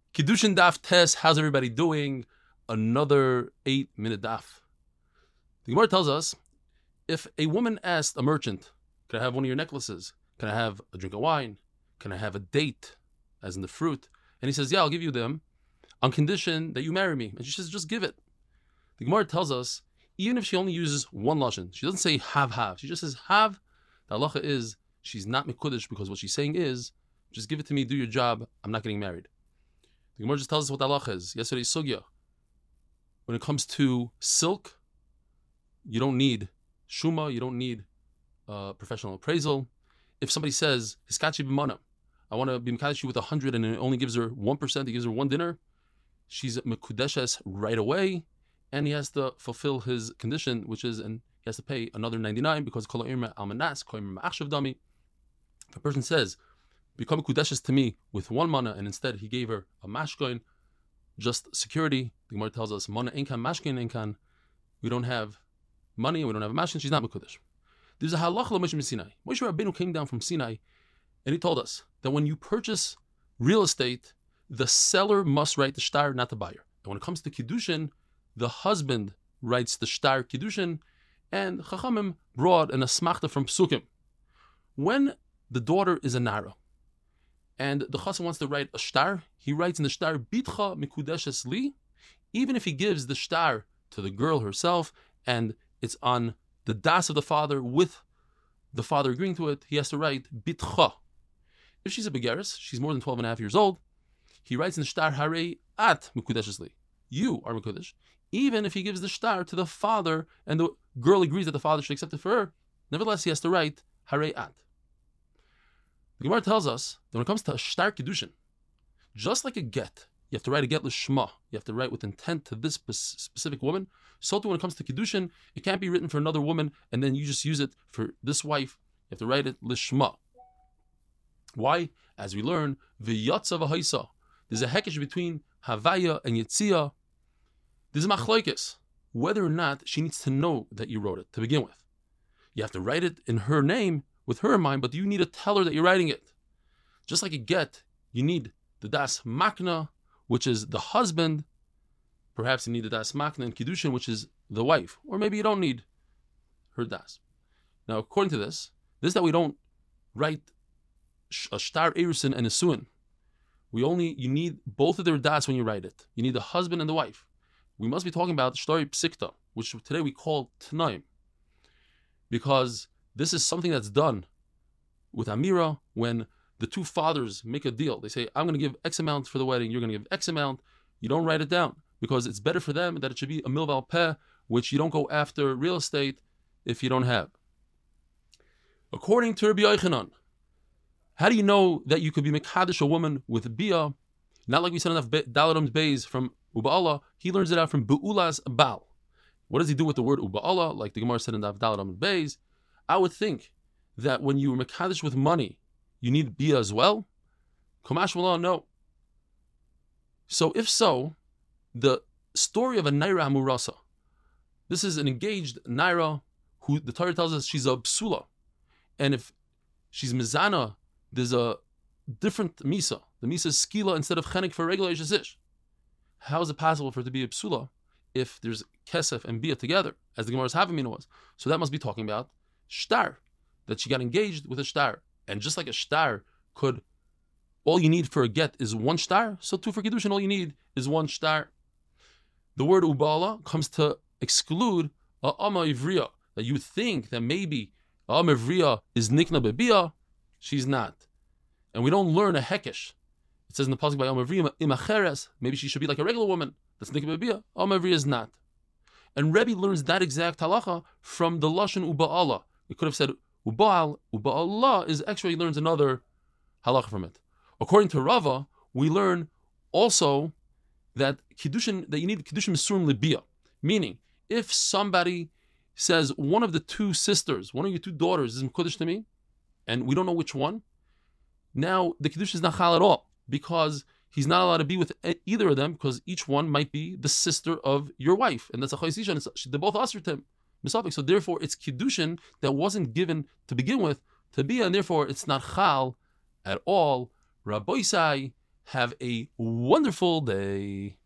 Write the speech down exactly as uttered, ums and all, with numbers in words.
Kiddushin Daf Tes, how's everybody doing? Another eight minute daf. The Gemara tells us, if a woman asked a merchant, can I have one of your necklaces? Can I have a drink of wine? Can I have a date, as in the fruit? And he says, yeah, I'll give you them on condition that you marry me. And she says, just give it. The Gemara tells us, even if she only uses one lashon, she doesn't say have, have. She just says have. The halacha is, she's not mekudesh because what she's saying is, just give it to me, do your job, I'm not getting married. The Gemara just tells us what the halacha is. Yesterday's sugya. When it comes to silk, you don't need shuma, you don't need uh, professional appraisal. If somebody says, Hiskachi b'mana, I want to be mekadesh you with a hundred and it only gives her one percent, he gives her one dinner, she's mekudeshes right away, and he has to fulfill his condition, which is, and he has to pay another ninety-nine because kol ha'irma almanas, kol ha'irma achshav dami. If a person says, become kudeshes to me with one mana, and instead he gave her a mashkoin, just security. The Gemara tells us, mana inkan, mashkoin inkan. We don't have money, we don't have a mashkoin, she's not mekudesh. There's a halacha l'Moshe from Sinai. Moshe Rabbeinu came down from Sinai, and he told us that when you purchase real estate, the seller must write the shtar, not the buyer. And when it comes to kiddushin, the husband writes the shtar kiddushin, and Chachamim brought an asmachta from Psukim. When the daughter is a nara, and the chassan wants to write a shtar, he writes in the shtar, Bitcha mikudeshes li, even if he gives the shtar to the girl herself, and it's on the das of the father with the father agreeing to it, he has to write Bitcha. If she's a begeris, she's more than twelve and a half years old, he writes in the shtar, Hare at mikudeshes li. You are mikudesh. Even if he gives the shtar to the father, and the girl agrees that the father should accept it for her, nevertheless he has to write Hare at. The Gemara tells us that when it comes to a shtar kiddushin, just like a get, you have to write a get l'shma, you have to write with intent to this specific woman, so too when it comes to kiddushin, it can't be written for another woman and then you just use it for this wife. You have to write it l'shma. Why? As we learn, v'yatza v'haisa, there's a hekesh between havaya and yitzia. There's a machlokes, whether or not she needs to know that you wrote it to begin with. You have to write it in her name, with her in mind, but you need to tell her that you're writing it. Just like a get, you need the das makna, which is the husband. Perhaps you need the das makna in kiddushin, which is the wife. Or maybe you don't need her das. Now, according to this, this that we don't write a shtar erusin and a suin. We only, you need both of their das when you write it. You need the husband and the wife. We must be talking about shtar psikta, which today we call tnaim. Because this is something that's done with Amira when the two fathers make a deal. They say, I'm going to give X amount for the wedding, you're going to give X amount. You don't write it down because it's better for them that it should be a milval peh, which you don't go after real estate if you don't have. According to Rabbi Yochanan, how do you know that you could be mekadesh a woman with bia? Not like we said enough Daladam's Beis from Uba'Allah. He learns it out from Be'ulas Baal. What does he do with the word Uba'Allah? Like the Gemara said in Daladam's Beis. I would think that when you were mekadesh with money, you need bia as well. Kamash Wallah, no. So if so, the story of a naira amurasa. This is an engaged naira who the Torah tells us she's a psula, and if she's mizana, there's a different misa. The misa is skila instead of chenik for regular yeshish. How is it possible for it to be a psula if there's kesef and bia together, as the Gemara's Havamina was? So that must be talking about shtar, that she got engaged with a shtar. And just like a shtar could, all you need for a get is one shtar, so too for kiddushin, all you need is one shtar. The word ubala comes to exclude a ama ivriya, that you think that maybe a ama ivriya is nikna bebia, she's not. And we don't learn a hekesh. It says in the pasuk by ama ivriya, imacheres, maybe she should be like a regular woman, that's nikna bebia, ama ivriya is not. And Rebbe learns that exact halacha from the lashon uba'ala. It could have said Uba'al, Uba'Allah is actually, he learns another halacha from it. According to Rava, we learn also that kiddushin, that you need kiddushin misurim libia. Meaning, if somebody says one of the two sisters, one of your two daughters is mekudesh to me, and we don't know which one, now the kiddush is not chal at all, because he's not allowed to be with either of them, because each one might be the sister of your wife, and that's a chayisisha, and they're both asr to him. So therefore, it's kiddushin that wasn't given to begin with to be, and therefore it's not chal at all. Rabbi Isai, Have a wonderful day.